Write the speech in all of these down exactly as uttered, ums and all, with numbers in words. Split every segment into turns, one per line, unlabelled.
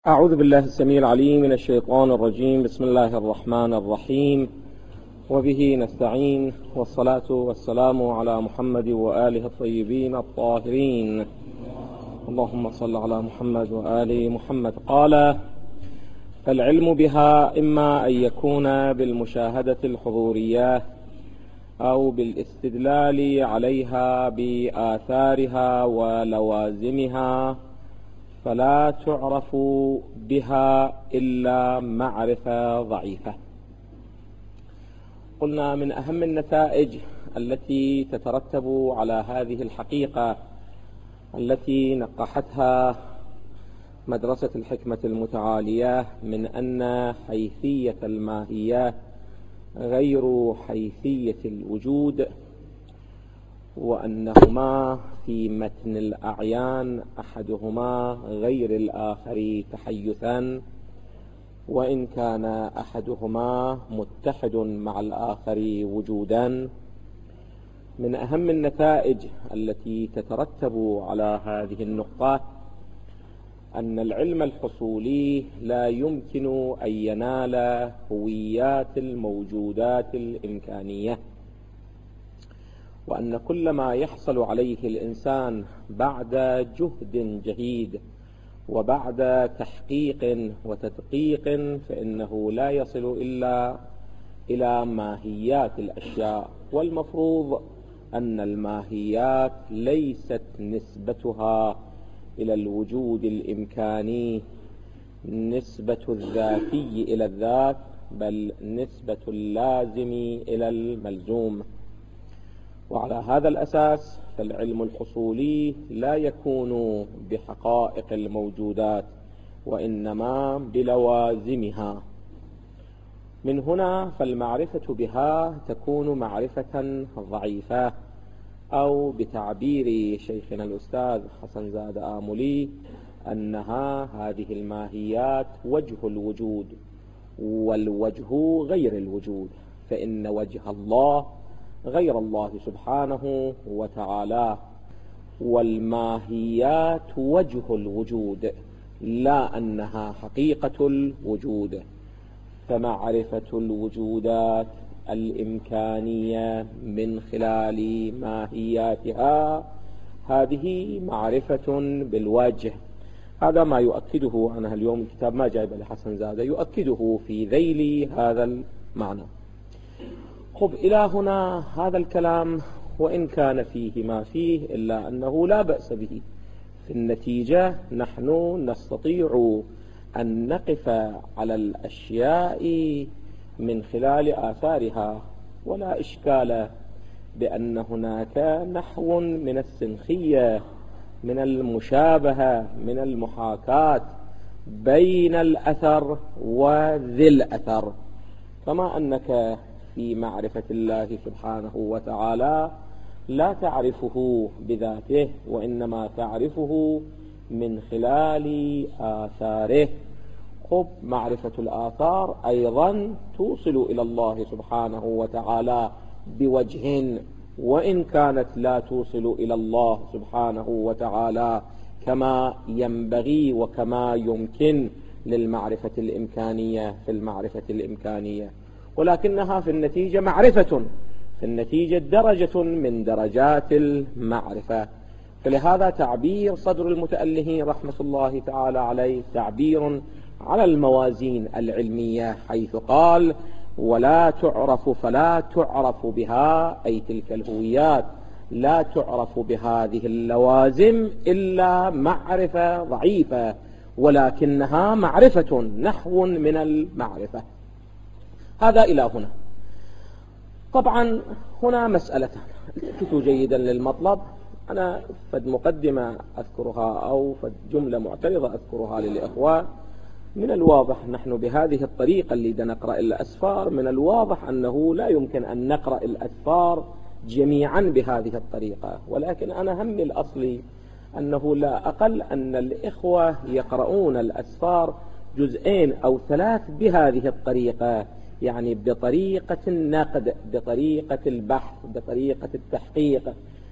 أعوذ بالله السميع العليم من الشيطان الرجيم. بسم الله الرحمن الرحيم، وبه نستعين، والصلاة والسلام على محمد وآله الطيبين الطاهرين. اللهم صل على محمد وآل محمد. قال: فالعلم بها إما أن يكون بالمشاهدة الحضورية أو بالاستدلال عليها بآثارها ولوازمها، فلا تعرف بها إلا معرفة ضعيفة. قلنا من أهم النتائج التي تترتب على هذه الحقيقة التي نقحتها مدرسة الحكمة المتعالية من أن حيثية الماهية غير حيثية الوجود، وأنهما في متن الأعيان أحدهما غير الآخر تحيثا، وإن كان أحدهما متحد مع الآخر وجودا. من أهم النتائج التي تترتب على هذه النقطة أن العلم الحصولي لا يمكن أن ينال هويات الموجودات الإمكانية، وأن كل ما يحصل عليه الإنسان بعد جهد جهيد وبعد تحقيق وتدقيق فإنه لا يصل إلا إلى ماهيات الأشياء، والمفروض أن الماهيات ليست نسبتها إلى الوجود الإمكاني نسبة الذاتي إلى الذات، بل نسبة اللازم إلى الملزوم. وعلى هذا الأساس فالعلم الحصولي لا يكون بحقائق الموجودات وإنما بلوازمها. من هنا فالمعرفة بها تكون معرفة ضعيفة، أو بتعبير شيخنا الأستاذ حسن زاد آملي أنها هذه الماهيات وجه الوجود، والوجه غير الوجود، فإن وجه الله غير الله سبحانه وتعالى، والماهيات وجه الوجود لا أنها حقيقة الوجود. فمعرفة الوجودات الإمكانية من خلال ماهياتها هذه معرفة بالوجه. هذا ما يؤكده أنا اليوم الكتاب ما جايب لحسن زادة، يؤكده في ذيل هذا المعنى. خب إلى هنا هذا الكلام وإن كان فيه ما فيه إلا أنه لا بأس به. في النتيجة نحن نستطيع أن نقف على الأشياء من خلال آثارها، ولا إشكال بأن هناك نحو من السنخية، من المشابهة، من المحاكاة بين الأثر وذي الأثر. كما أنك في معرفة الله سبحانه وتعالى لا تعرفه بذاته، وإنما تعرفه من خلال آثاره. خب معرفة الآثار أيضا توصل إلى الله سبحانه وتعالى بوجه، وإن كانت لا توصل إلى الله سبحانه وتعالى كما ينبغي وكما يمكن للمعرفة الإمكانية في المعرفة الإمكانية، ولكنها في النتيجة معرفة، في النتيجة درجة من درجات المعرفة. فلهذا تعبير صدر المتألهين رحمة الله تعالى عليه تعبير على الموازين العلمية، حيث قال: ولا تعرف فلا تعرف بها، أي تلك الهويات لا تعرف بهذه اللوازم إلا معرفة ضعيفة، ولكنها معرفة نحو من المعرفة. هذا إلى هنا. طبعا هنا مسألتان، التفتوا جيدا للمطلب. أنا فد مقدمة أذكرها أو فد جملة معترضة أذكرها للإخوة. من الواضح نحن بهذه الطريقة اللي نقرأ الأسفار، من الواضح أنه لا يمكن أن نقرأ الأسفار جميعا بهذه الطريقة، ولكن أنا همي الأصلي أنه لا أقل أن الإخوة يقرؤون الأسفار جزئين أو ثلاث بهذه الطريقة، يعني بطريقة النقد، بطريقة البحث، بطريقة التحقيق،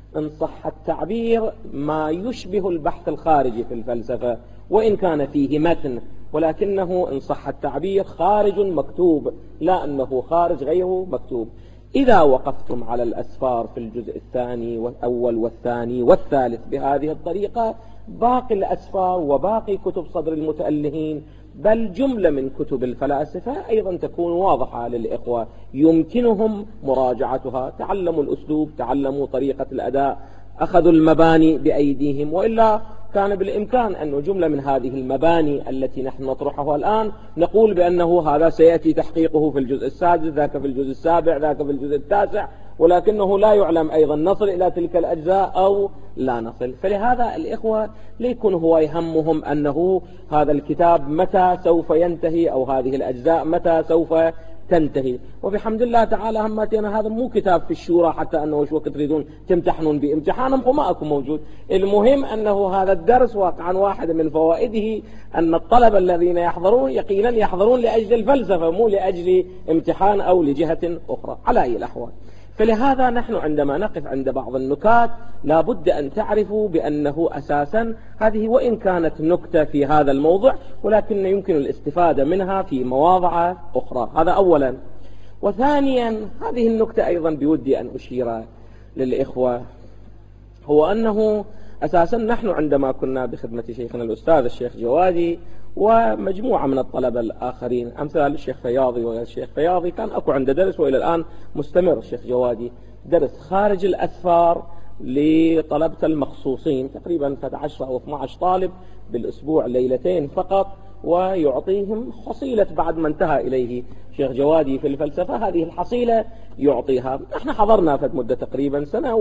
إن صح التعبير ما يشبه البحث الخارجي في الفلسفة، وإن كان فيه متن، ولكنه إن صح التعبير خارج مكتوب، لا أنه خارج غيره مكتوب. إذا وقفتم على الأسفار في الجزء الثاني والأول والثاني والثالث بهذه الطريقة، باقي الأسفار وباقي كتب صدر المتألهين بل جملة من كتب الفلاسفة أيضا تكون واضحة للإخوة يمكنهم مراجعتها. تعلموا الأسلوب، تعلموا طريقة الأداء، أخذوا المباني بأيديهم، وإلا كان بالإمكان أن جملة من هذه المباني التي نحن نطرحها الآن نقول بأنه هذا سيأتي تحقيقه في الجزء السادس، ذاك في الجزء السابع، ذاك في الجزء التاسع، ولكنه لا يعلم أيضا نصل إلى تلك الأجزاء أو لا نصل. فلهذا الإخوة ليكون هو يهمهم أنه هذا الكتاب متى سوف ينتهي أو هذه الأجزاء متى سوف تنتهي. وبحمد الله تعالى هماتنا هذا مو كتاب في الشورى حتى أنه شو وقت تريدون تمتحنون بامتحانهم وما أكون موجود. المهم أنه هذا الدرس واقعا واحد من فوائده أن الطلبة الذين يحضرون يقينا يحضرون لأجل الفلسفة مو لأجل امتحان أو لجهة أخرى على أي الأحوال. فلهذا نحن عندما نقف عند بعض النكات لا بد أن تعرفوا بأنه أساسا هذه وإن كانت نكتة في هذا الموضوع ولكن يمكن الاستفادة منها في مواضع أخرى. هذا أولا. وثانيا هذه النكتة أيضا بودي أن أشير للإخوة، هو أنه أساسا نحن عندما كنا بخدمة شيخنا الأستاذ الشيخ جوادي ومجموعة من الطلبة الآخرين أمثال الشيخ فياضي وغير الشيخ فياضي، كان أكو عنده درس وإلى الآن مستمر الشيخ جوادي، درس خارج الأسفار لطلبة المخصوصين، تقريبا اثني عشر أو اثني عشر طالب بالأسبوع ليلتين فقط، ويعطيهم حصيلة بعد ما انتهى إليه شيخ جوادي في الفلسفة هذه الحصيلة يعطيها. نحن حضرنا فد مدة تقريبا سنة،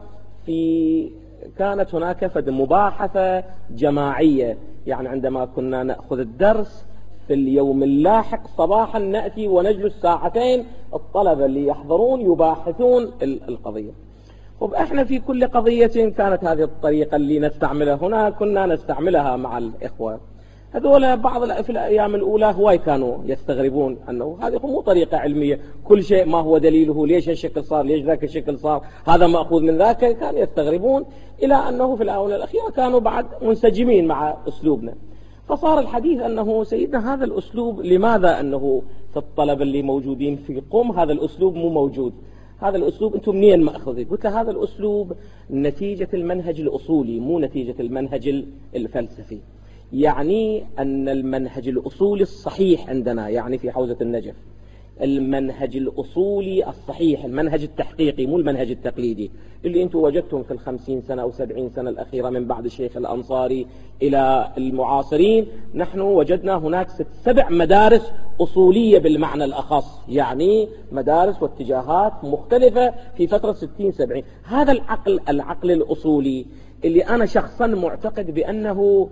وفي كانت هناك فد مباحثة جماعية، يعني عندما كنا نأخذ الدرس في اليوم اللاحق صباحا نأتي ونجلس ساعتين الطلبة اللي يحضرون يباحثون القضية. وإحنا في كل قضية كانت هذه الطريقة اللي نستعملها هنا كنا نستعملها مع الإخوة. هذول بعض في الأيام الأولى هواي كانوا يستغربون أنه هذه مو طريقة علمية، كل شيء ما هو دليله، ليش الشكل صار، ليش ذاك الشكل صار، هذا مأخوذ من ذاك، كانوا يستغربون، إلى أنه في الآونة الأخيرة كانوا بعد منسجمين مع أسلوبنا. فصار الحديث أنه سيدنا هذا الأسلوب لماذا أنه في الطلبة اللي موجودين في قم هذا الأسلوب مو موجود، هذا الأسلوب أنتم منين مأخذه؟ قلت له هذا الأسلوب نتيجة المنهج الأصولي مو نتيجة المنهج الفلسفي. يعني أن المنهج الأصولي الصحيح عندنا، يعني في حوزة النجف المنهج الأصولي الصحيح، المنهج التحقيقي مو المنهج التقليدي اللي أنتم وجدتم في الخمسين سنة أو سبعين سنة الأخيرة من بعد الشيخ الأنصاري إلى المعاصرين. نحن وجدنا هناك ست سبع مدارس أصولية بالمعنى الأخص، يعني مدارس واتجاهات مختلفة في فترة ستين سبعين. هذا العقل العقل الأصولي اللي أنا شخصا معتقد بأنه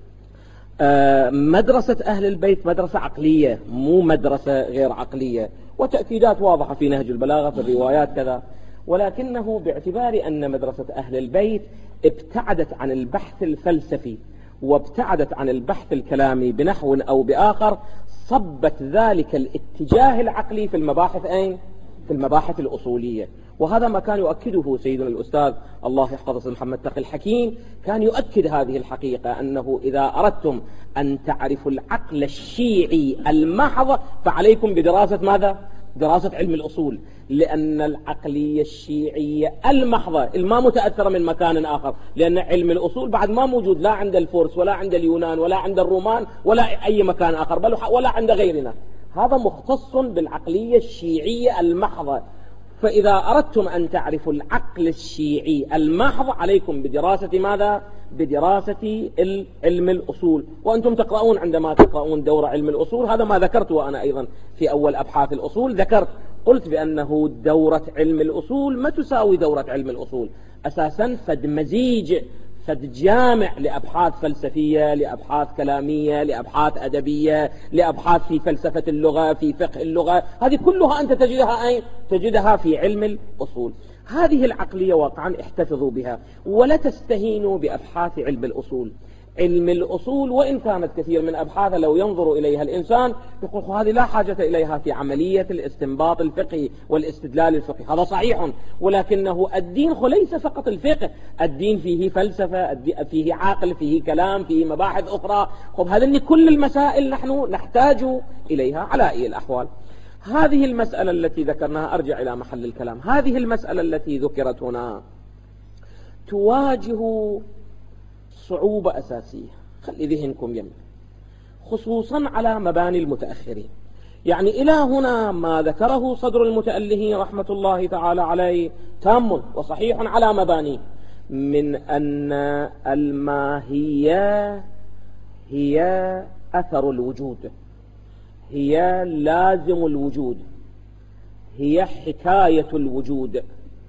مدرسة أهل البيت مدرسة عقلية مو مدرسة غير عقلية، وتأكيدات واضحة في نهج البلاغة في الروايات كذا، ولكنه باعتبار أن مدرسة أهل البيت ابتعدت عن البحث الفلسفي وابتعدت عن البحث الكلامي بنحو أو بآخر، صبت ذلك الاتجاه العقلي في المباحث أين؟ في المباحث الأصولية. وهذا ما كان يؤكده سيدنا الأستاذ الله يحفظه محمد تقي الحكيم، كان يؤكد هذه الحقيقة أنه إذا أردتم أن تعرفوا العقل الشيعي المحض فعليكم بدراسة ماذا؟ دراسة علم الأصول، لأن العقلية الشيعية المحضة الما متأثرة من مكان آخر، لأن علم الأصول بعد ما موجود لا عند الفرس ولا عند اليونان ولا عند الرومان ولا أي مكان آخر بل ولا عند غيرنا، هذا مختص بالعقلية الشيعية المحضة. فإذا أردتم أن تعرفوا العقل الشيعي المحض عليكم بدراسة ماذا؟ بدراسة علم الأصول. وأنتم تقرؤون عندما تقرؤون دورة علم الأصول، هذا ما ذكرت وأنا أيضا في أول أبحاث الأصول ذكرت قلت بأنه دورة علم الأصول ما تساوي دورة علم الأصول، أساسا فد مزيج فد جامع لأبحاث فلسفية، لأبحاث كلامية، لأبحاث أدبية، لأبحاث في فلسفة اللغة، في فقه اللغة، هذه كلها أنت تجدها أين؟ تجدها في علم الأصول. هذه العقلية واقعا احتفظوا بها ولا تستهينوا بأبحاث علم الأصول. علم الأصول وإن كانت كثير من أبحاث لو ينظر إليها الإنسان يقول هذه لا حاجة إليها في عملية الاستنباط الفقهي والاستدلال الفقهي، هذا صحيح، ولكنه الدين ليس فقط الفقه، الدين فيه فلسفة، فيه عقل، فيه كلام، فيه مباحث أخرى. خب هذه كل المسائل نحن نحتاج إليها على أي الأحوال. هذه المسألة التي ذكرناها، أرجع إلى محل الكلام، هذه المسألة التي ذكرت هنا تواجه صعوبة أساسية، خلي ذهنكم يمين، خصوصا على مباني المتأخرين. يعني إلى هنا ما ذكره صدر المتألهين رحمة الله تعالى عليه تام وصحيح على مبانيه، من أن الماهية هي أثر الوجود، هي لازم الوجود، هي حكاية الوجود،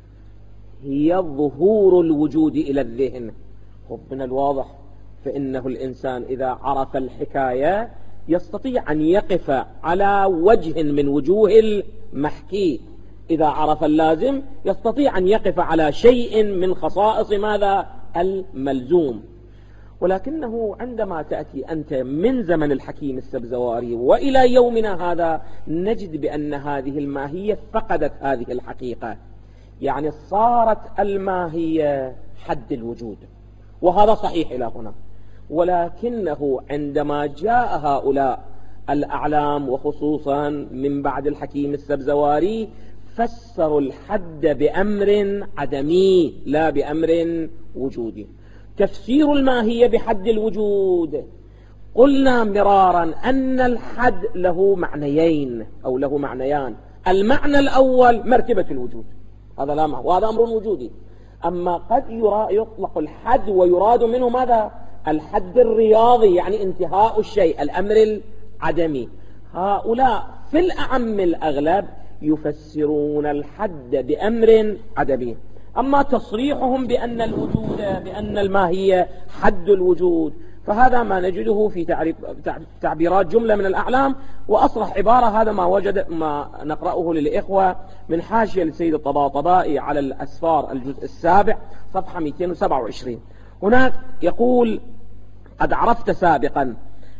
هي ظهور الوجود إلى الذهن. من الواضح فإنه الإنسان إذا عرف الحكاية يستطيع أن يقف على وجه من وجوه المحكي، إذا عرف اللازم يستطيع أن يقف على شيء من خصائص ماذا؟ الملزوم. ولكنه عندما تأتي أنت من زمن الحكيم السبزواري وإلى يومنا هذا نجد بأن هذه الماهية فقدت هذه الحقيقة، يعني صارت الماهية حد الوجود، وهذا صحيح إلى هنا. ولكنه عندما جاء هؤلاء الأعلام وخصوصا من بعد الحكيم السبزواري فسروا الحد بأمر عدمي لا بأمر وجودي. تفسير الماهية بحد الوجود، قلنا مرارا أن الحد له معنيين أو له معنيان. المعنى الأول مرتبة الوجود، هذا لا معنى وهذا أمر وجودي. أما قد يطلق الحد ويراد منه ماذا؟ الحد الرياضي، يعني انتهاء الشيء، الأمر العدمي. هؤلاء في الأعم الأغلب يفسرون الحد بأمر عدمي. أما تصريحهم بأن الوجود بأن الماهية حد الوجود فهذا ما نجده في تعبيرات جملة من الأعلام. وأصرح عبارة هذا ما وجد ما نقرأه للإخوة من حاشية للسيد الطباطبائي على الأسفار الجزء السابع صفحة مئتين وسبعة وعشرين. هناك يقول: قد عرفت سابقا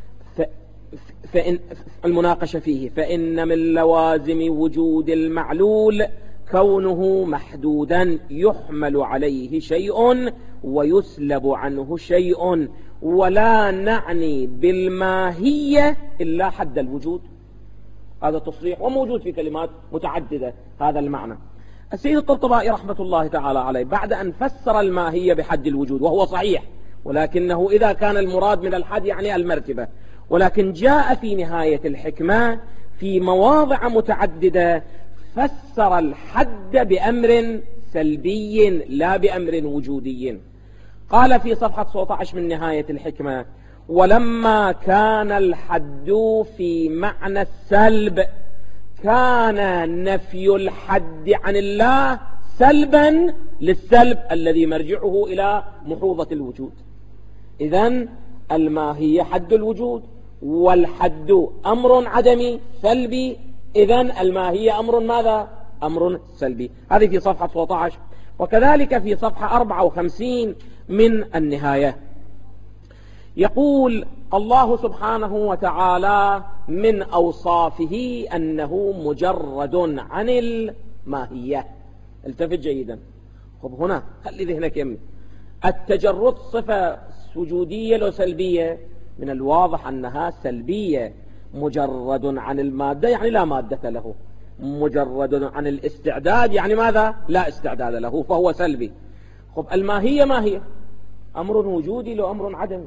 فإن المناقشة فيه فإن من لوازم وجود المعلول كونه محدودا يحمل عليه شيء ويسلب عنه شيء، ولا نعني بالماهية إلا حد الوجود. هذا تصريح وموجود في كلمات متعددة هذا المعنى. السيد الطباطبائي رحمة الله تعالى عليه بعد أن فسر الماهية بحد الوجود، وهو صحيح، ولكنه إذا كان المراد من الحد يعني المرتبة، ولكن جاء في نهاية الحكمة في مواضع متعددة فسر الحد بأمر سلبي لا بأمر وجودي. قال في صفحة تسعة عشر من نهاية الحكمة: ولما كان الحد في معنى السلب كان نفي الحد عن الله سلبا للسلب الذي مرجعه إلى محوظة الوجود. إذن الماهية حد الوجود، والحد أمر عدمي سلبي، إذن الماهية أمر ماذا؟ أمر سلبي. هذه في صفحة تسعة عشر. وكذلك في صفحة أربعة وخمسين من النهاية يقول الله سبحانه وتعالى من أوصافه أنه مجرد عن الماهية. التفت جيدا. خب هنا خلي ذهنك يمي، التجرد صفة وجودية لو سلبية؟ من الواضح أنها سلبية. مجرد عن المادة يعني لا مادة له، مجرد عن الاستعداد يعني ماذا؟ لا استعداد له، فهو سلبي. خب الماهية ما هي؟ أمر وجودي لو أمر عدمي.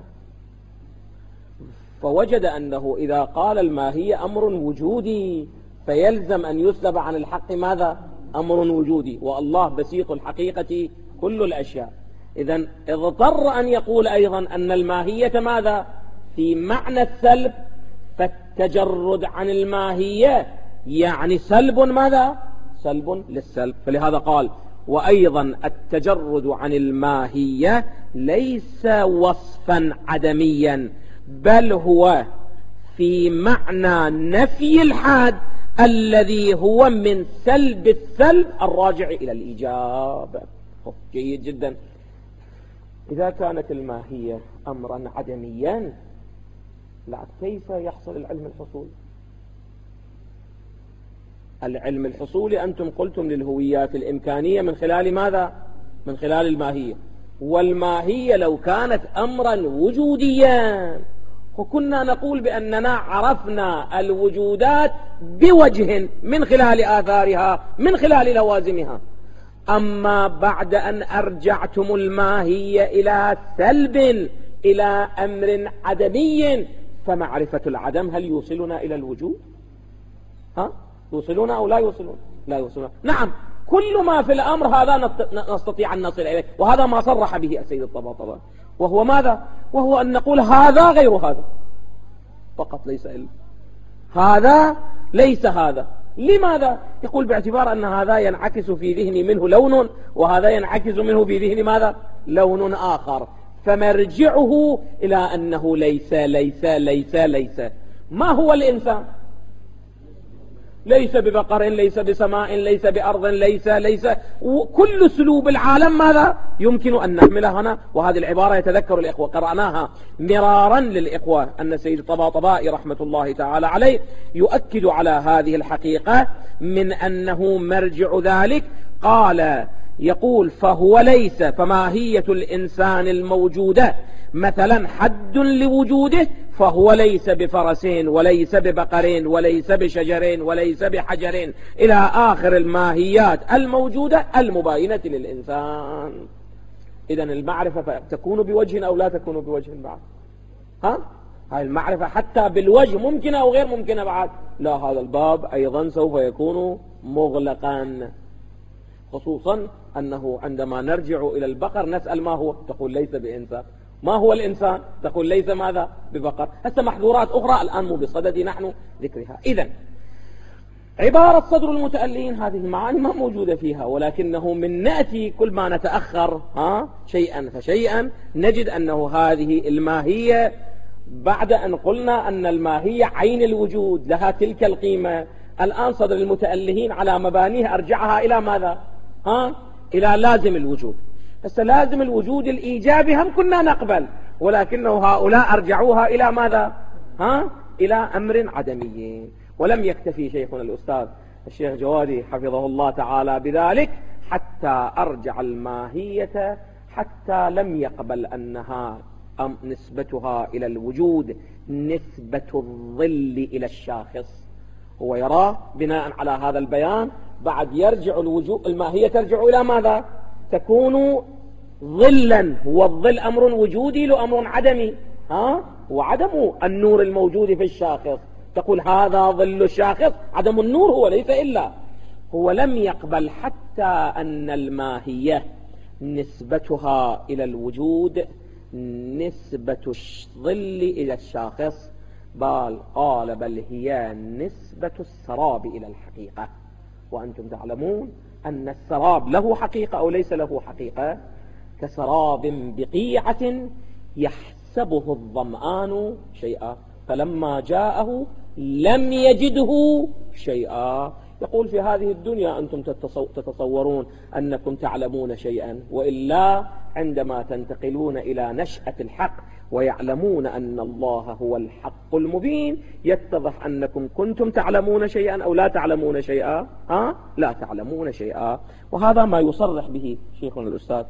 فوجد أنه إذا قال الماهية أمر وجودي فيلزم أن يسلب عن الحق ماذا؟ أمر وجودي، والله بسيط الحقيقة كل الأشياء. إذن اضطر أن يقول أيضا أن الماهية ماذا؟ في معنى السلب، فالتجرد عن الماهية يعني سلب ماذا؟ سلب للسلب. فلهذا قال: وأيضا التجرد عن الماهية ليس وصفا عدميا، بل هو في معنى نفي الحاد الذي هو من سلب السلب الراجع إلى الإيجاب. جيد جدا. إذا كانت الماهية أمرا عدميا، لا، كيف يحصل العلم الحصولي؟ العلم الحصولي أنتم قلتم للهويات الإمكانية من خلال ماذا؟ من خلال الماهية، والماهية لو كانت أمرا وجوديا وكنا نقول بأننا عرفنا الوجودات بوجه من خلال آثارها من خلال لوازمها. أما بعد أن أرجعتم الماهية إلى سلب، إلى أمر عدمي، فمعرفة العدم هل يوصلنا إلى الوجود؟ ها؟ يوصلنا أو لا يوصلون؟ لا يوصلون. نعم، كل ما في الأمر هذا نستطيع أن نصل إليه، وهذا ما صرح به السيد الطباطبائي، وهو ماذا؟ وهو أن نقول هذا غير هذا فقط، ليس إلا هذا ليس هذا. لماذا؟ يقول باعتبار أن هذا ينعكس في ذهني منه لون، وهذا ينعكس منه في ذهني ماذا؟ لون آخر، فمرجعه إلى أنه ليس ليس ليس ليس. ما هو الإنسان؟ ليس ببقر، ليس بسماء، ليس بأرض، ليس ليس كل سلوب العالم ماذا يمكن أن نحملها هنا. وهذه العبارة يتذكر الإخوة قرأناها مرارا للإخوة أن السيد الطباطبائي رحمة الله تعالى عليه يؤكد على هذه الحقيقة من أنه مرجع ذلك. قال يقول فهو ليس، فماهية الإنسان الموجودة مثلا حد لوجوده، فهو ليس بفرسين وليس ببقرين وليس بشجرين وليس بحجرين إلى آخر الماهيات الموجودة المباينة للإنسان. إذن المعرفة تكون بوجه أو لا تكون بوجه بعد؟ ها؟ هاي المعرفة حتى بالوجه ممكنة أو غير ممكنة بعد؟ لا، هذا الباب أيضا سوف يكون مغلقا، خصوصا أنه عندما نرجع إلى البقر نسأل ما هو؟ تقول ليس بإنسان. ما هو الإنسان؟ تقول ليس ماذا؟ ببقر. هسه محظورات أخرى الآن مو بصدد نحن ذكرها. إذن عبارة صدر المتألين هذه المعاني ما موجودة فيها، ولكنه من نأتي كل ما نتأخر ها شيئا فشيئا نجد أنه هذه الماهية بعد أن قلنا أن الماهية عين الوجود لها تلك القيمة، الآن صدر المتألهين على مبانيه أرجعها إلى ماذا؟ ها؟ إلى لازم الوجود. بس لازم الوجود الإيجابي هم كنا نقبل، ولكنه هؤلاء أرجعوها إلى ماذا؟ ها؟ إلى أمر عدمي. ولم يكتفي شيخنا الأستاذ الشيخ جوادي حفظه الله تعالى بذلك حتى أرجع الماهية، حتى لم يقبل أنها أم نسبتها إلى الوجود نسبة الظل إلى الشاخص. هو يرى بناء على هذا البيان بعد يرجع الوجود الماهية ترجع إلى ماذا؟ تكون ظلا. هو الظل أمر وجودي له أمر عدمي، ها؟ وعدم النور الموجود في الشاخص. تقول هذا ظل الشاخص، عدم النور هو ليس إلا. هو لم يقبل حتى أن الماهية نسبتها إلى الوجود نسبة الظل إلى الشاخص، بل قال بل هي نسبة السراب إلى الحقيقة. وأنتم تعلمون أن السراب له حقيقة أو ليس له حقيقة؟ كسراب بقيعة يحسبه الظمآن شيئا فلما جاءه لم يجده شيئا. يقول في هذه الدنيا أنتم تتصورون أنكم تعلمون شيئا، وإلا عندما تنتقلون إلى نشأة الحق ويعلمون أن الله هو الحق المبين يتضح أنكم كنتم تعلمون شيئا أو لا تعلمون شيئا. ها؟ لا تعلمون شيئا. وهذا ما يصرح به شيخنا الأستاذ.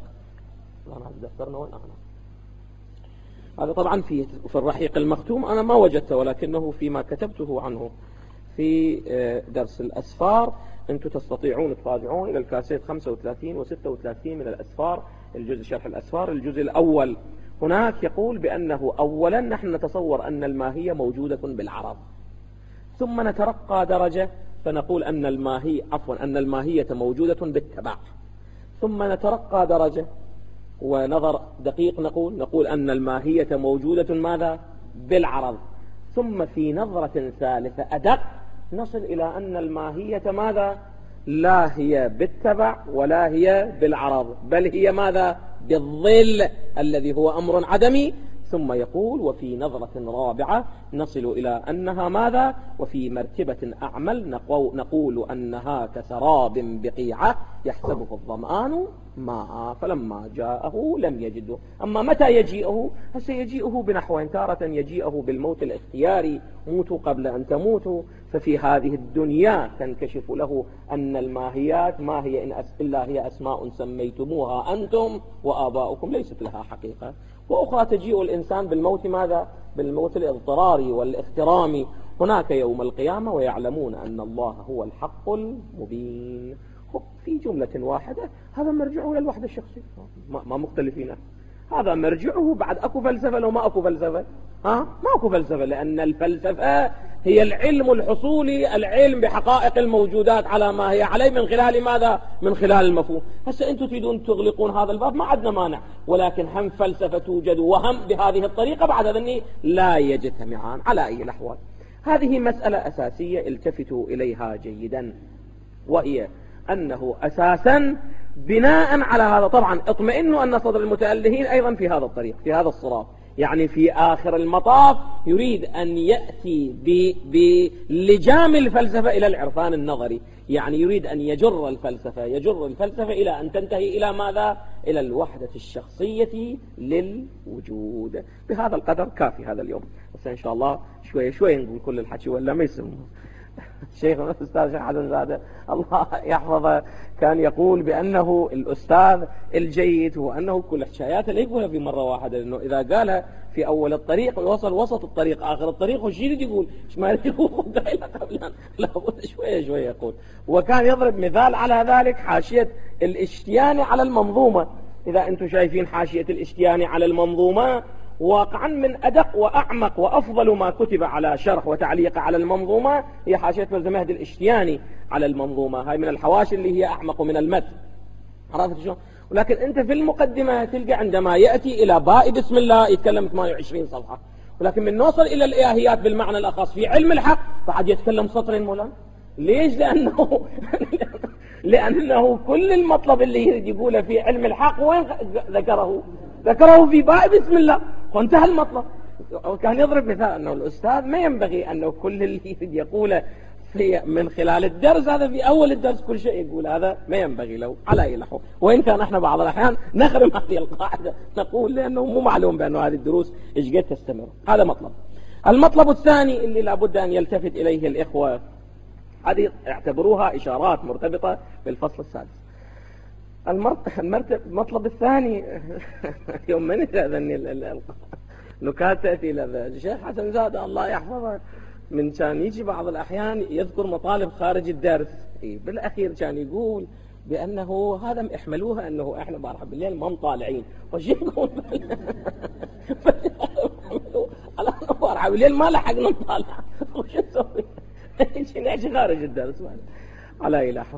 هذا طبعا في في الرحيق المختوم أنا ما وجدته، ولكنه فيما كتبته عنه في درس الأسفار أنتم تستطيعون تراجعون إلى الكاسيت خمسة وثلاثين وستة وثلاثين من الأسفار، الجزء شرح الأسفار الجزء الأول. هناك يقول بأنه أولا نحن نتصور أن الماهية موجودة بالعرض، ثم نترقى درجة فنقول أن الماهية عفوا أن الماهية موجودة بالتبع، ثم نترقى درجة ونظر دقيق نقول نقول أن الماهية موجودة ماذا؟ بالعرض، ثم في نظرة ثالثة أدق نصل إلى أن الماهية ماذا؟ لا هي بالتبع ولا هي بالعرض، بل هي ماذا؟ بالظل الذي هو أمر عدمي، ثم يقول وفي نظرة رابعة نصل إلى أنها ماذا؟ وفي مرتبة أعمل نقول أنها كسراب بقيعة يحسبه الظمآن ماء فلما جاءه لم يجده. أما متى يجيئه؟ سيجيئه بنحوين، تارة يجيئه بالموت الاختياري، موتوا قبل أن تموتوا، ففي هذه الدنيا تنكشف له أن الماهيات ما هي إن إلا هي أسماء سميتموها أنتم وآباؤكم ليست لها حقيقة. وأخرى تجيء الإنسان بالموت ماذا؟ بالموت الاضطراري والاخترامي هناك يوم القيامة، ويعلمون أن الله هو الحق المبين. في جملة واحدة هذا مرجعه إلى الوحدة الشخصية، ما مختلفين. هذا مرجعه بعد أكو فلسفة لو ما أكو فلسفة، ها ما أكو فلسفة، لأن الفلسفة هي العلم الحصولي، العلم بحقائق الموجودات على ما هي عليه من خلال ماذا؟ من خلال المفهوم. هسه أنتم تريدون تغلقون هذا الباب، ما عندنا مانع، ولكن هم فلسفة توجد وهم بهذه الطريقة بعد ذني لا يجتمعان على أي الأحوال. هذه مسألة أساسية التفتوا إليها جيدا، وهي أنه أساسا بناء على هذا طبعا اطمئنوا أن صدر المتألهين أيضا في هذا الطريق، في هذا الصراط، يعني في آخر المطاف يريد أن يأتي بلجام الفلسفة إلى العرفان النظري، يعني يريد أن يجر الفلسفة يجر الفلسفة إلى أن تنتهي إلى ماذا؟ إلى الوحدة الشخصية للوجود. بهذا القدر كافي هذا اليوم، بس إن شاء الله شوية شوية نقول كل الحكي ولا ما يسمى. شيخنا الأستاذ شيخ حسن زادة الله يحفظه كان يقول بأنه الأستاذ الجيد هو أنه كل حكاياته لا يقولها في مرة واحدة، لأنه إذا قالها في أول الطريق ويوصل وسط الطريق آخر الطريق وش يريد يقول؟ إيش ما يريد يقول قبلان قبلان لابد شوية شوية يقول. وكان يضرب مثال على ذلك حاشية الاشتياني على المنظومة. إذا أنتم شايفين حاشية الاشتياني على المنظومة واقعا من أدق وأعمق وأفضل ما كتب على شرح وتعليق على المنظومة هي حاشية مهدي الاشتياني على المنظومة. هاي من الحواشي اللي هي أعمق من المتن، عرفت شو؟ ولكن أنت في المقدمة تلقى عندما يأتي إلى باء بسم الله يتكلم ثمانية وعشرين صفحة، ولكن من نوصل إلى الإلهيات بالمعنى الأخص في علم الحق بعد يتكلم سطرين مولانا. ليش؟ لأنه لأنه كل المطلب اللي يريد يقوله في علم الحق وين ذكره؟ ذكره في باء بسم الله وانتهى المطلب. وكان يضرب مثال أنه الأستاذ ما ينبغي أنه كل اللي يريد يقوله في من خلال الدرس هذا في أول الدرس كل شيء يقول، هذا ما ينبغي له على أي نحو. وإن كان احنا بعض الأحيان نخرم هذه القاعدة نقول لأنه مو معلوم بأنه هذه الدروس إيش قد تستمر. هذا مطلب. المطلب الثاني اللي لابد أن يلتفت إليه الإخوة، هذه اعتبروها إشارات مرتبطة بالفصل السادس. المطلب الثاني يوم من إذا نكات تأتي إلى الشيخ حسن زادة الله يحفظه من كان يجي بعض الأحيان يذكر مطالب خارج الدرس، بالأخير كان يقول بأنه هذا احملوها أنه إحنا بارحب بالليل ما مطالعين، وش يقول على بارحب بالليل ما لحقنا نطالع، وش نسوي؟ نعيش خارج الدرس على أي الأحوال.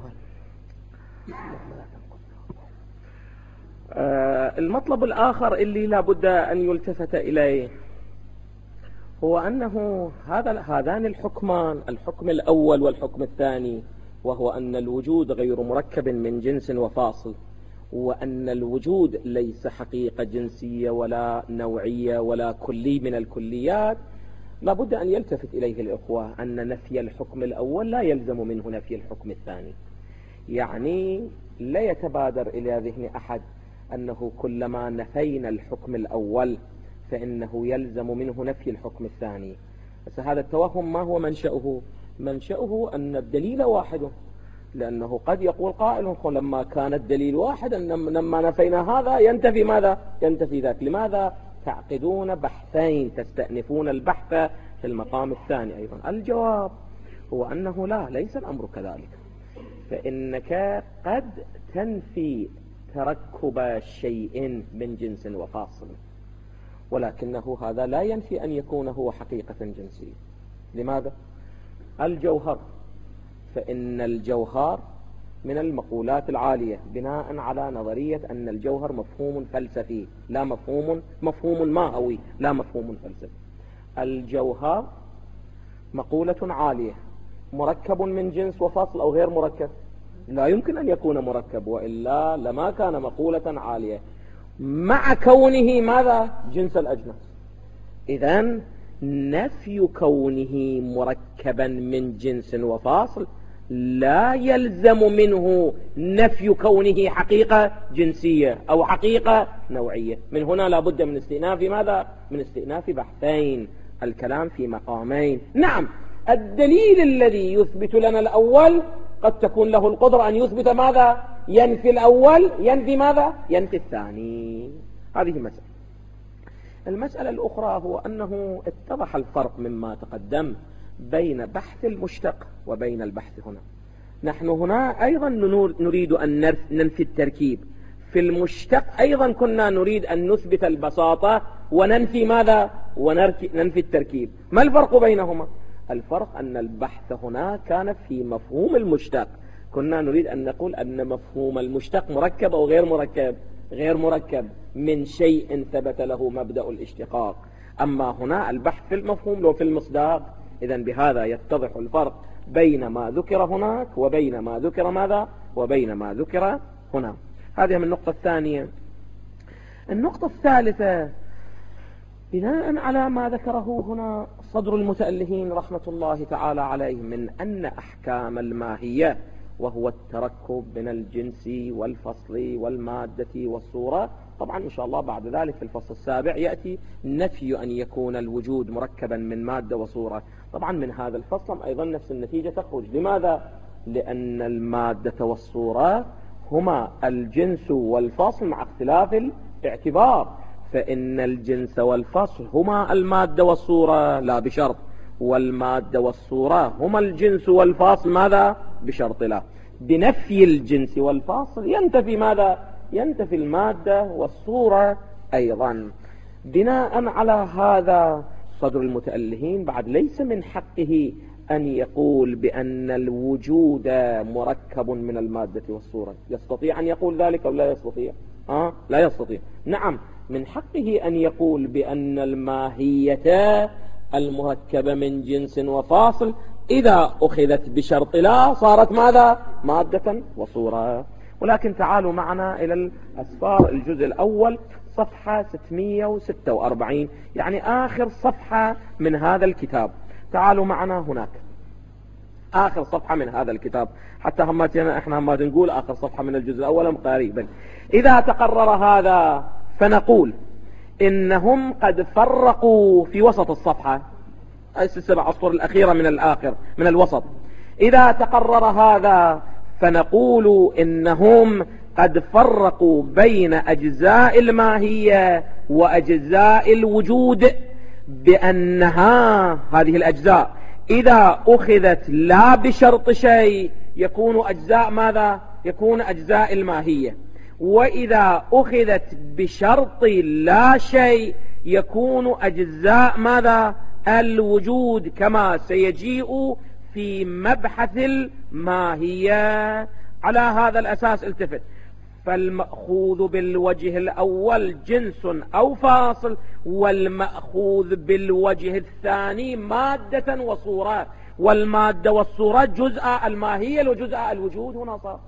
آه المطلب الآخر اللي لابد أن يلتفت إليه هو أنه هذا هذان الحكمان، الحكم الأول والحكم الثاني، وهو أن الوجود غير مركب من جنس وفاصل، وأن الوجود ليس حقيقة جنسية ولا نوعية ولا كلي من الكليات، لابد أن يلتفت إليه الإخوة أن نفي الحكم الأول لا يلزم منه نفي الحكم الثاني. يعني لا يتبادر إلى ذهن أحد أنه كلما نفينا الحكم الأول فإنه يلزم منه نفي الحكم الثاني. بس هذا التوهم ما هو منشأه؟ منشأه أن الدليل واحد، لأنه قد يقول قائل لما كان الدليل واحد لما نفينا هذا ينتفي ماذا؟ ينتفي ذاك. لماذا تعقدون بحثين تستأنفون البحث في المقام الثاني أيضا؟ الجواب هو أنه لا، ليس الأمر كذلك، فإنك قد تنفي تركب شيء من جنس وفاصل، ولكنه هذا لا ينفي أن يكون هو حقيقة جنسية. لماذا؟ الجوهر، فإن الجوهر من المقولات العالية بناء على نظرية أن الجوهر مفهوم فلسفي لا مفهوم مفهوم ماهوي لا مفهوم فلسفي. الجوهر مقولة عالية، مركب من جنس وفاصل أو غير مركب؟ لا يمكن أن يكون مركب، وإلا لما كان مقولة عالية، مع كونه ماذا؟ جنس الأجناس. إذن نفي كونه مركبا من جنس وفاصل لا يلزم منه نفي كونه حقيقة جنسية أو حقيقة نوعية. من هنا لا بد من استئناف ماذا؟ من استئناف بحثين، الكلام في مقامين. نعم، الدليل الذي يثبت لنا الأول قد تكون له القدرة أن يثبت ماذا؟ ينفي الأول، ينفي ماذا؟ ينفي الثاني. هذه مسألة. المسألة الأخرى هو أنه اتضح الفرق مما تقدم بين بحث المشتق وبين البحث هنا. نحن هنا أيضا نريد أن ننفي التركيب، في المشتق أيضا كنا نريد أن نثبت البساطة وننفي ماذا؟ وننفي التركيب. ما الفرق بينهما؟ الفرق أن البحث هنا كان في مفهوم المشتق، كنا نريد أن نقول أن مفهوم المشتق مركب أو غير مركب؟ غير مركب من شيء ثبت له مبدأ الاشتقاق. أما هنا البحث في المفهوم لو في المصداق. إذن بهذا يتضح الفرق بين ما ذكر هناك وبين ما ذكر ماذا؟ وبين ما ذكر هنا. هذه من النقطة الثانية. النقطة الثالثة، بناء على ما ذكره هنا صدر المتألهين رحمة الله تعالى عليهم من أن أحكام الماهية وهو التركب من الجنس والفصل والمادة والصورة، طبعا إن شاء الله بعد ذلك في الفصل السابع يأتي نفي أن يكون الوجود مركبا من مادة وصورة. طبعا من هذا الفصل أيضا نفس النتيجة تخرج. لماذا؟ لأن المادة والصورة هما الجنس والفصل مع اختلاف الاعتبار، فإن الجنس والفصل هما المادة والصورة لا بشرط، والمادة والصورة هما الجنس والفاصل ماذا؟ بشرط لا. بنفي الجنس والفاصل ينتفي ماذا؟ ينتفي المادة والصورة أيضا. بناء على هذا صدر المتألهين بعد ليس من حقه أن يقول بأن الوجود مركب من المادة والصورة. يستطيع أن يقول ذلك أو لا يستطيع؟ آه؟ لا يستطيع. نعم، من حقه أن يقول بأن الماهية المركبة من جنس وفاصل إذا أخذت بشرط لا صارت ماذا؟ مادة وصورة. ولكن تعالوا معنا إلى الأسفار الجزء الأول صفحة ستمئة وستة وأربعين، يعني آخر صفحة من هذا الكتاب. تعالوا معنا هناك آخر صفحة من هذا الكتاب، حتى هماتنا احنا همات نقول آخر صفحة من الجزء الأول قريبا. إذا تقرر هذا فنقول إنهم قد فرقوا في وسط الصفحة، أي السبع أسطر الأخيرة من الآخر من الوسط. إذا تقرر هذا فنقول إنهم قد فرقوا بين أجزاء الماهية وأجزاء الوجود، بأنها هذه الأجزاء إذا أخذت لا بشرط شيء يكون أجزاء ماذا؟ يكون أجزاء الماهية، وإذا أخذت بشرط لا شيء يكون أجزاء ماذا؟ الوجود، كما سيجيء في مبحث الماهية. على هذا الأساس التفت، فالمأخوذ بالوجه الأول جنس أو فاصل، والمأخوذ بالوجه الثاني مادة وصورة، والمادة والصورة جزء الماهية وجزء الوجود. هنا صار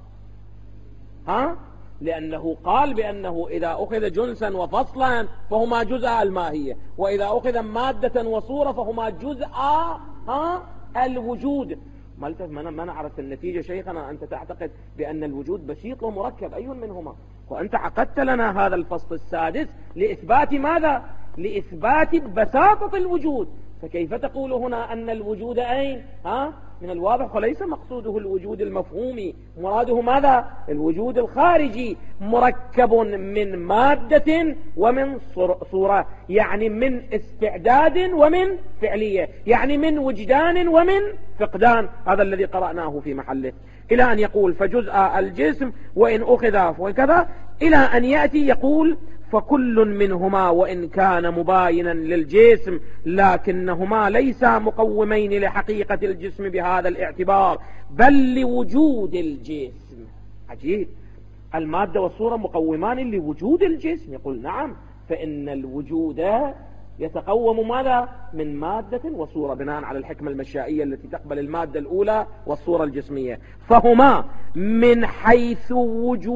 ها؟ لأنه قال بأنه إذا أخذ جنسا وفصلا فهما جزء الماهية، وإذا أخذ مادة وصورة فهما جزء ها الوجود. ما ما نعرف النتيجة شيخنا، أنت تعتقد بأن الوجود بسيط ومركب، أي منهما؟ وأنت عقدت لنا هذا الفصل السادس لإثبات ماذا؟ لإثبات بساطة الوجود، فكيف تقول هنا أن الوجود أين؟ ها؟ من الواضح وليس مقصوده الوجود المفهومي، مراده ماذا؟ الوجود الخارجي، مركب من مادة ومن صورة، يعني من استعداد ومن فعلية، يعني من وجدان ومن فقدان. هذا الذي قرأناه في محله، إلى أن يقول فجزء الجسم وإن أخذ وكذا، إلى أن يأتي يقول فكل منهما وإن كان مباينا للجسم لكنهما ليسا مقومين لحقيقة الجسم بهذا الاعتبار بل لوجود الجسم. عجيب، المادة والصورة مقومان لوجود الجسم. يقول نعم، فإن الوجود يتقوم ماذا؟ من مادة وصورة، بناء على الحكمة المشائية التي تقبل المادة الأولى والصورة الجسمية، فهما من حيث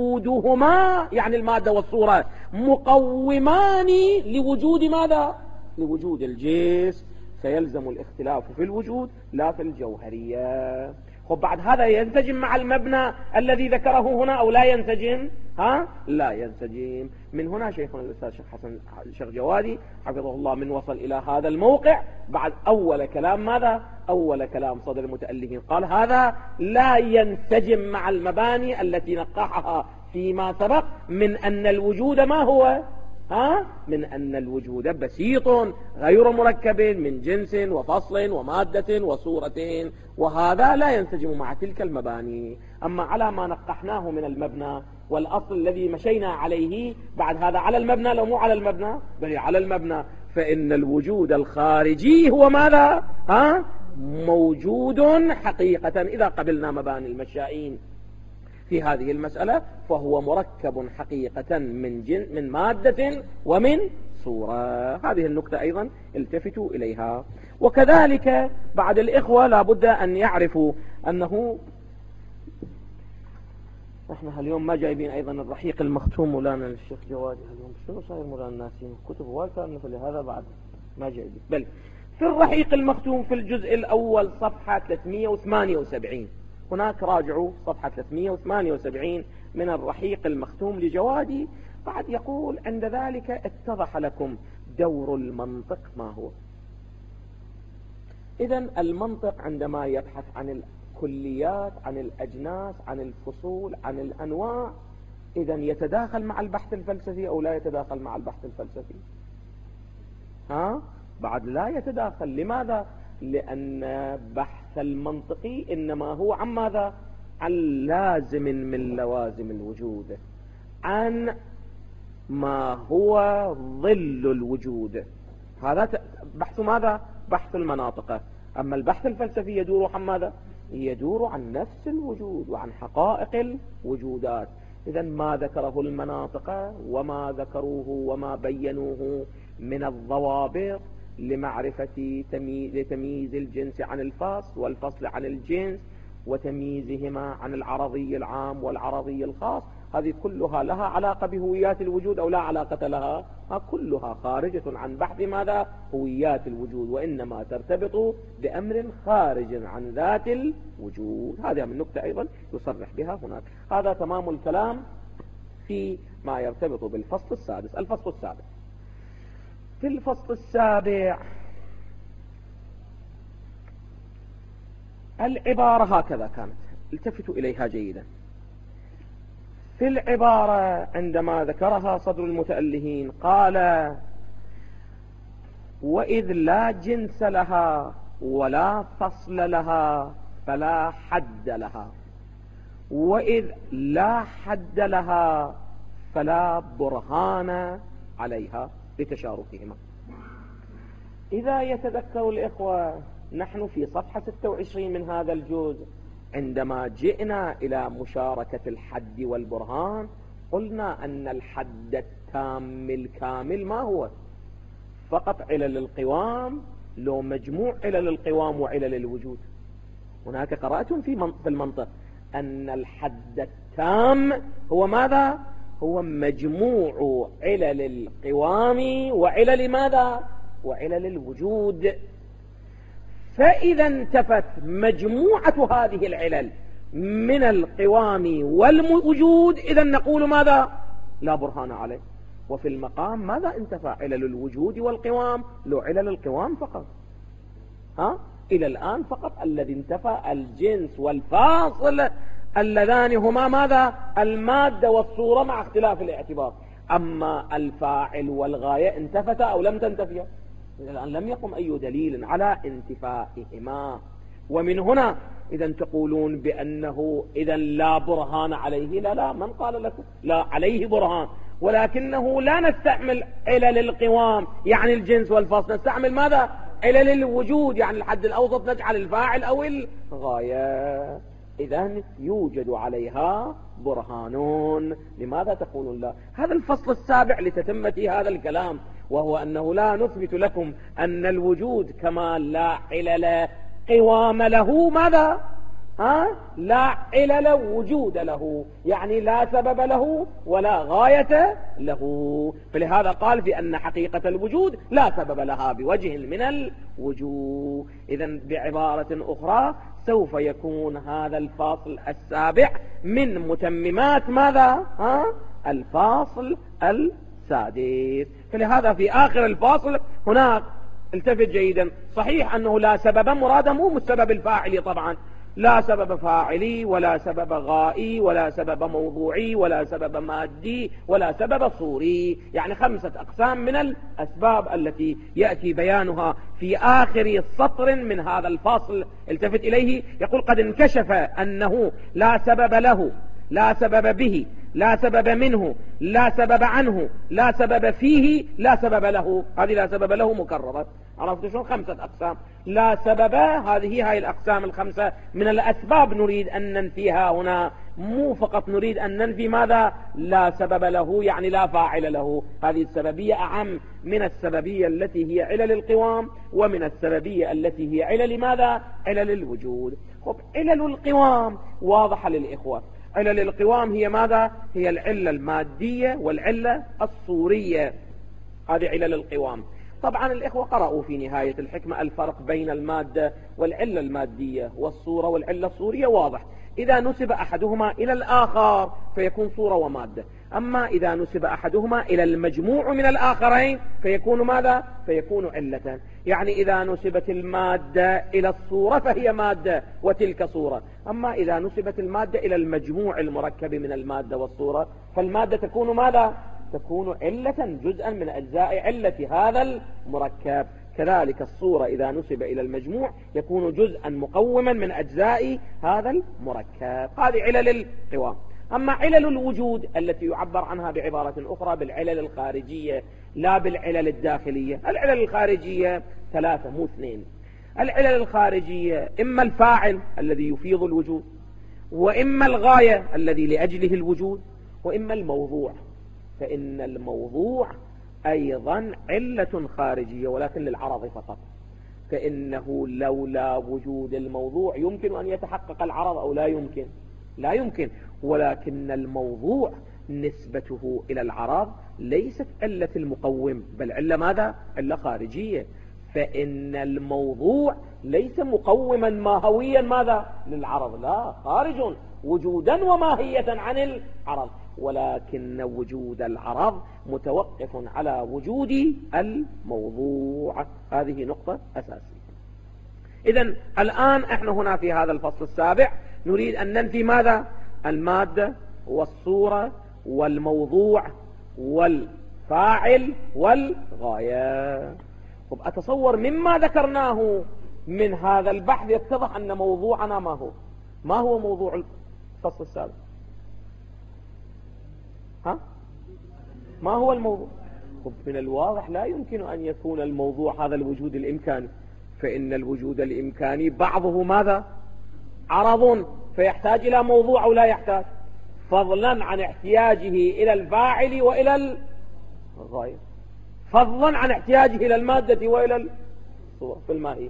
وجودهما يعني المادة والصورة مقومان لوجود ماذا؟ لوجود الجنس فيلزم الاختلاف في الوجود لا في الجوهرية. وبعد هذا ينسجم مع المبنى الذي ذكره هنا أو لا ينسجم؟ ها؟ لا ينسجم. من هنا شيخنا الأستاذ شيخ حسن شيخ جوادي حفظه الله من وصل إلى هذا الموقع بعد أول كلام ماذا؟ أول كلام صدر المتألفين قال هذا لا ينسجم مع المباني التي نقحها فيما سبق من أن الوجود ما هو؟ ها؟ من أن الوجود بسيط غير مركب من جنس وفصل ومادة وصورة، وهذا لا ينسجم مع تلك المباني. أما على ما نقحناه من المبنى والأصل الذي مشينا عليه بعد هذا على المبنى، لو مو على المبنى بل على المبنى، فإن الوجود الخارجي هو ماذا؟ ها؟ موجود حقيقة. إذا قبلنا مباني المشائين في هذه المسألة فهو مركب حقيقة من جن من مادة ومن صورة. هذه النقطة أيضا التفتوا إليها. وكذلك بعد الإخوة لابد أن يعرفوا أنه احنا اليوم ما جايبين أيضا الرحيق المختوم مولانا الشيخ جوادي. اليوم شنو صاير مولانا ناسين كتب وايد فلهذا بعد ما جايبين. بل في الرحيق المختوم في الجزء الأول صفحة ثلاثمئة وثمانية وسبعين هناك راجعوا صفحة ثلاثمئة وثمانية وسبعين من الرحيق المختوم لجوادي. بعد يقول عند ذلك اتضح لكم دور المنطق ما هو. إذن المنطق عندما يبحث عن الكليات عن الأجناس عن الفصول عن الأنواع إذن يتداخل مع البحث الفلسفي أو لا يتداخل مع البحث الفلسفي؟ ها؟ بعد لا يتداخل. لماذا؟ لأن بحث المنطقي إنما هو عن ماذا؟ عن لازم من لوازم الوجود، عن ما هو ظل الوجود. هذا بحث ماذا؟ بحث المناطق. أما البحث الفلسفي يدور عن ماذا؟ يدور عن نفس الوجود وعن حقائق الوجودات. إذن ما ذكره المناطق وما ذكروه وما بينوه من الضوابط لمعرفة تمييز الجنس عن الفصل والفصل عن الجنس وتمييزهما عن العرضي العام والعرضي الخاص، هذه كلها لها علاقة بهويات الوجود أو لا علاقة لها؟ كلها خارجة عن بحث ماذا؟ هويات الوجود، وإنما ترتبط بأمر خارج عن ذات الوجود. هذا من نقطة أيضا يصرح بها هناك. هذا تمام الكلام في ما يرتبط بالفصل السادس. الفصل السابع. في الفصل السابع العبارة هكذا كانت، التفتوا إليها جيدا. في العبارة عندما ذكرها صدر المتألهين قال: وإذ لا جنس لها ولا فصل لها فلا حد لها، وإذ لا حد لها فلا برهان عليها لتشاركهما. إذا يتذكر الإخوة نحن في صفحة ستة وعشرين من هذا الجزء عندما جئنا إلى مشاركة الحد والبرهان قلنا أن الحد التام الكامل ما هو؟ فقط علل القوام، لو مجموع علل القوام وعلل الوجود. هناك قرأتم في المنطق أن الحد التام هو ماذا؟ هو مجموع علل القوام وعلل ماذا؟ وعلل الوجود. فإذا انتفت مجموعة هذه العلل من القوام والوجود إذا نقول ماذا؟ لا برهان عليه. وفي المقام ماذا انتفى؟ علل الوجود والقوام، لو علل القوام فقط. ها؟ إلى الآن فقط الذي انتفى الجنس والفاصل اللذان هما ماذا؟ المادة والصورة مع اختلاف الاعتبار. أما الفاعل والغاية انتفتا أو لم تنتفيا؟ الآن لم يقم أي دليل على انتفائهما. ومن هنا إذا تقولون بأنه إذا لا برهان عليه. لا لا، من قال لكم لا عليه برهان؟ ولكنه لا نستعمل علل القوام يعني الجنس والفصل، نستعمل ماذا؟ علل الوجود يعني الحد الأوسط، نجعل الفاعل أو الغاية. إذن يوجد عليها برهانون. لماذا تقولون لا؟ هذا الفصل السابع لتتمة هذا الكلام، وهو أنه لا نثبت لكم أن الوجود كما لا علل قوام له ماذا؟ ها لا علل وجود له، يعني لا سبب له ولا غاية له. فلهذا قال بأن حقيقة الوجود لا سبب لها بوجه من الوجوه. إذن بعبارة أخرى سوف يكون هذا الفاصل السابع من متممات ماذا؟ ها الفاصل السادس. فلهذا في آخر الفاصل هناك التفت جيدا، صحيح أنه لا سبب مرادا مو السبب الفاعلي طبعا، لا سبب فاعلي ولا سبب غائي ولا سبب موضوعي ولا سبب مادي ولا سبب صوري، يعني خمسة أقسام من الأسباب التي يأتي بيانها في آخر سطر من هذا الفاصل. التفت إليه، يقول قد انكشف أنه لا سبب له، لا سبب به، لا سبب منه، لا سبب عنه، لا سبب فيه، لا سبب له. هذه لا سبب له مكررة، عرفت شلون؟ خمسة أقسام لا سبب. هذه هاي الأقسام الخمسة من الأسباب نريد أن ننفيها هنا، مو فقط نريد أن ننفي ماذا؟ لا سبب له، يعني لا فاعل له. هذه السببية أعم من السببية التي هي علل القوام ومن السببية التي هي علل ماذا؟ علل الوجود. خب علل القوام واضحة للإخوة. علل القوام هي ماذا؟ هي العلة المادية والعلة الصورية، هذه علل القوام. طبعا الإخوة قرأوا في نهاية الحكمة الفرق بين المادة والعلة المادية والصورة والعلة الصورية واضح. إذا نسب أحدهما إلى الآخر فيكون صورة ومادة، أما إذا نسب أحدهما إلى المجموع من الآخرين فيكون ماذا؟ فيكون علة. يعني إذا نسبت المادة إلى الصورة فهي مادة وتلك صورة، أما إذا نسبت المادة إلى المجموع المركب من المادة والصورة فالمادة تكون ماذا؟ تكون علة، جزءا من أجزاء علة هذا المركب. كذلك الصورة إذا نسب إلى المجموع يكون جزءا مقوما من أجزاء هذا المركب. هذه علل القوام. أما علل الوجود التي يعبر عنها بعبارة أخرى بالعلل الخارجية لا بالعلل الداخلية. العلل الخارجية ثلاثة مو اثنين. العلل الخارجية إما الفاعل الذي يفيض الوجود، وإما الغاية الذي لأجله الوجود، وإما الموضوع. فإن الموضوع أيضا علة خارجية ولكن للعرض فقط، فإنه لولا وجود الموضوع يمكن أن يتحقق العرض أو لا يمكن؟ لا يمكن. ولكن الموضوع نسبته إلى العرض ليست علة المقوم، بل علة ماذا؟ علة خارجية. فإن الموضوع ليس مقوما ماهويا ماذا؟ للعرض، لا، خارج وجودا وماهية عن العرض، ولكن وجود العرض متوقف على وجود الموضوع. هذه نقطة أساسية. إذن الآن احنا هنا في هذا الفصل السابع نريد أن ننفي ماذا؟ المادة والصورة والموضوع والفاعل والغاية. طب أتصور مما ذكرناه من هذا البحث يتضح أن موضوعنا ما هو؟ ما هو موضوع الفصل السابع؟ ها؟ ما هو الموضوع؟ طب من الواضح لا يمكن أن يكون الموضوع هذا الوجود الإمكاني، فإن الوجود الإمكاني بعضه ماذا؟ عرض، فيحتاج إلى موضوع أو لا يحتاج؟ فضلا عن احتياجه إلى الفاعل وإلى الغاية، فضلا عن احتياجه إلى المادة وإلى الصورة في الماهية.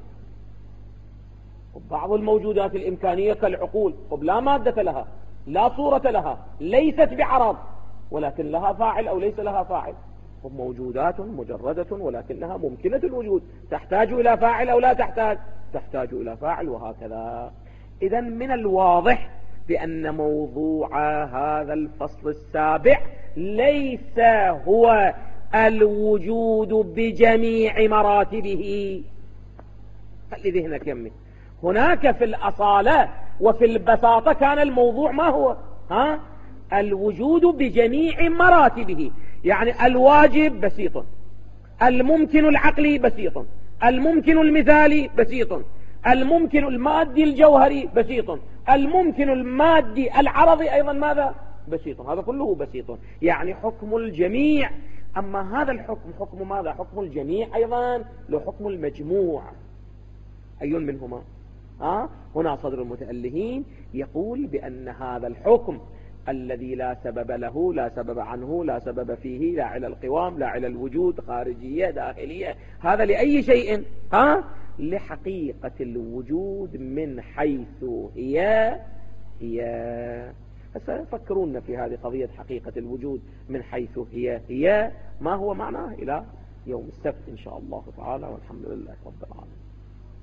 بعض الموجودات الإمكانية كالعقول طب لا مادة لها، لا صورة لها، ليست بعرض، ولكن لها فاعل أو ليس لها فاعل. هم موجودات مجردة ولكنها ممكنة الوجود، تحتاج إلى فاعل أو لا تحتاج؟ تحتاج إلى فاعل، وهكذا. إذا من الواضح بأن موضوع هذا الفصل السابع ليس هو الوجود بجميع مراتبه. خلي ذهنك يمي، هناك في الأصالة وفي البساطة كان الموضوع ما هو؟ ها؟ الوجود بجميع مراتبه، يعني الواجب بسيط، الممكن العقلي بسيط، الممكن المثالي بسيط، الممكن المادي الجوهري بسيط، الممكن المادي العرضي أيضا ماذا؟ بسيط. هذا كله بسيط، يعني حكم الجميع. أما هذا الحكم حكم ماذا؟ حكم الجميع أيضا له حكم المجموع. أي منهما؟ ها؟ هنا صدر المتألهين يقول بأن هذا الحكم الذي لا سبب له، لا سبب عنه، لا سبب فيه، لا على القوام، لا على الوجود، خارجية داخلية، هذا لأي شيء؟ ها؟ لحقيقة الوجود من حيث هي هي. فسيفكرون في هذه قضية حقيقة الوجود من حيث هي هي ما هو معناه إلى يوم السبت إن شاء الله تعالى، والحمد لله رب العالمين.